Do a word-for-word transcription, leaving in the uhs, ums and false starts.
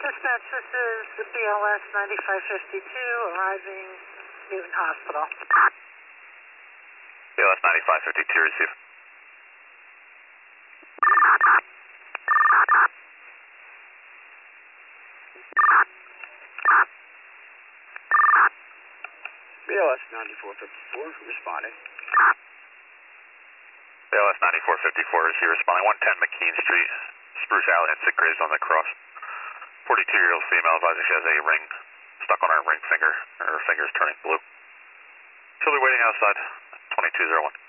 Dispatch, this is the B L S ninety-five fifty-two arriving Newton Hospital. B L S ninety-five fifty-two, receive. B L S ninety-four fifty-four, responding. B L S ninety-four fifty-four, receive, responding. one ten McKean Street, Spruce Alley, and Sick Graves on the cross. forty-two-year-old female advising she has a ring stuck on her ring finger. Her finger's turning blue. She'll be waiting outside, twenty-two oh one.